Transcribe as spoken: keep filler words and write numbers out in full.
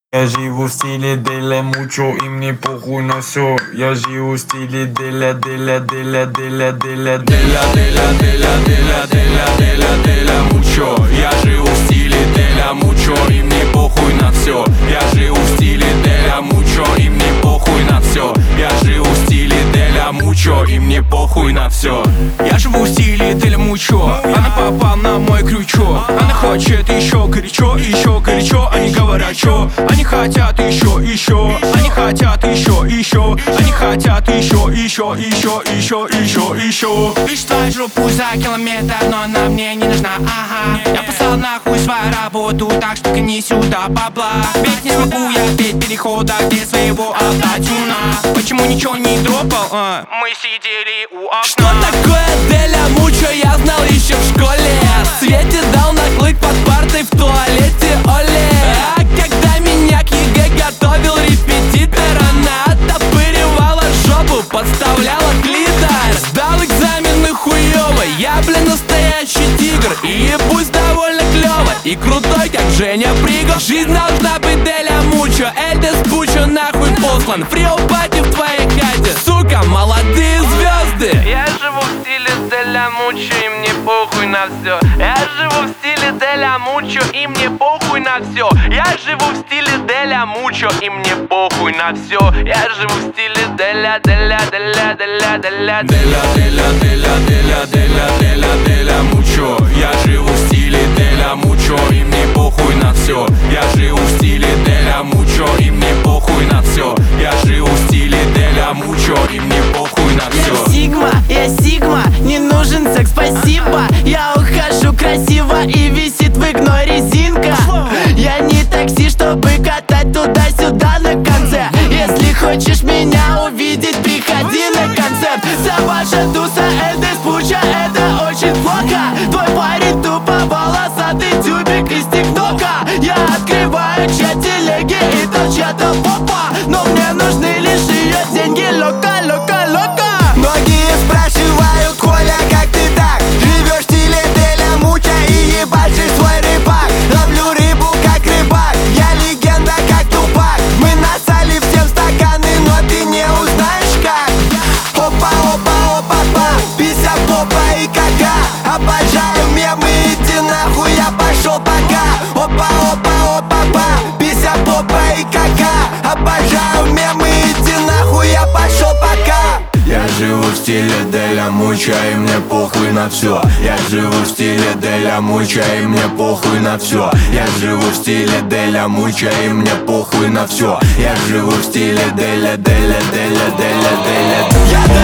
Я живу в стиле Деля Мучо, и мне похуй на все. Я живу в стиле Деля, Деля, Деля, Деля, Деля, Деля, Деля, Деля, Деля, Деля, Деля, Деля Мучо. Я живу в стиле Деля Мучо, и мне похуй на все. Я живу в стиле Деля Мучо, и мне похуй на все. Я живу в стиле Деля Мучо, и мне похуй на все. Я живу в стиле Деля Мучо. Она попала на мой крючок. Она хочет еще горячо, еще горячо. Они говорят, что они хотят еще, еще. Они хотят еще, еще. Они хотят еще, еще, еще, еще, еще, еще. Ищу твою жопу за километр, но она мне не нужна, ага. Я послал нахуй свою работу, так что гони сюда бабла. Ведь не смогу я петь перехода, где своего автотюна. Почему ничего не дропал? А? Мы сидели у окна. Что такое Деля Мучо, я знал еще в школе. Свете дал наклык под партой в туалете, оле. А когда меня к ЕГЭ готовил репетитор, она оттопыривала жопу, подставляла клитор. Сдал экзамены хуёво, я, блин, настоящий тигр. И ебусь довольно клёво, и крутой, как Женя Приго. Жизнь должна быть Деля Мучо, Эльдес Пучо нахуй послан. Фрио пати в твоей хате, сука, молодые звезды. Я живу в стиле Деля Мучо, и мне похуй на все. Я живу в стиле Деля Мучо, и мне похуй на все. Я живу в стиле Деля Мучо, и мне похуй на все. Я живу в стиле Деля, Деля, Деля, Деля, Деля, Деля, Деля, Деля, Деля, Деля, Деля, Деля Мучо. Я живу в стиле Деля Мучо, и мне похуй на все. Я живу в стиле Деля Мучо, и мне похуй на все. Я живу в стиле Деля Мучо, и мне похуй на все. Я Сигма, я Сигма, не нужен секс, спасибо. Я ухожу красиво, и висит в игной резинка. Я не такси, чтобы катать туда-сюда на конце. Если хочешь меня увидеть, приходи на концерт. Саваша Туса, Эльдес Пучо, это очень плохо. Твой парень тупо волосатый тюбик из тиктока. Я открываю чат телеги и там чья-то попа. Но мне нужны лишь ее деньги, лока, лока, лока. Многие спрашивают, Коля, как ты так живешь в стиле Деля Мучо и ебашишь свой рыбак. Ловлю рыбу как рыбак, я легенда как Тупак. Мы насали всем стаканы, но ты не узнаешь как. Опа, опа, опа, па, пися, попа и кака. Обожаю мемы, иди нахуй, я пошел пока. Опа, опа, опа, па, пися, попа и кака. Обожаю мемы, иди нахуй, я пошел пока. Я живу в стиле Деля Мучо, и мне похуй на все. Я живу в стиле Деля Мучо, и мне похуй на все. Я живу в стиле Деля Мучо, и мне похуй на все. Я живу в стиле Деля, Деля, Деля, Деля, Деля. Я